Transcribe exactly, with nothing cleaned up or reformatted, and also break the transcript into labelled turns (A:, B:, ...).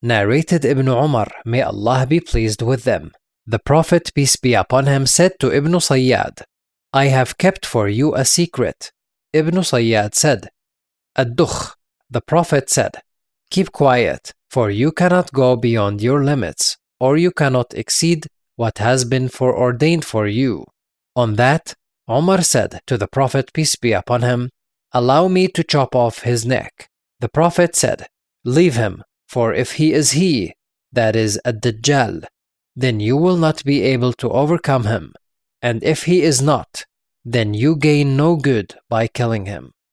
A: Narrated Ibn Umar, may Allah be pleased with them. The Prophet, peace be upon him, said to Ibn Sayyad, I have kept for you a secret. Ibn Sayyad said, Ad-Dukh. The Prophet said, Keep quiet, for you cannot go beyond your limits, or you cannot exceed what has been foreordained for you. On that, Umar said to the Prophet, peace be upon him, Allow me to chop off his neck. The Prophet said, Leave him, for if he is he, that is Ad-Dajjal, then you will not be able to overcome him, and if he is not, then you gain no good by killing him.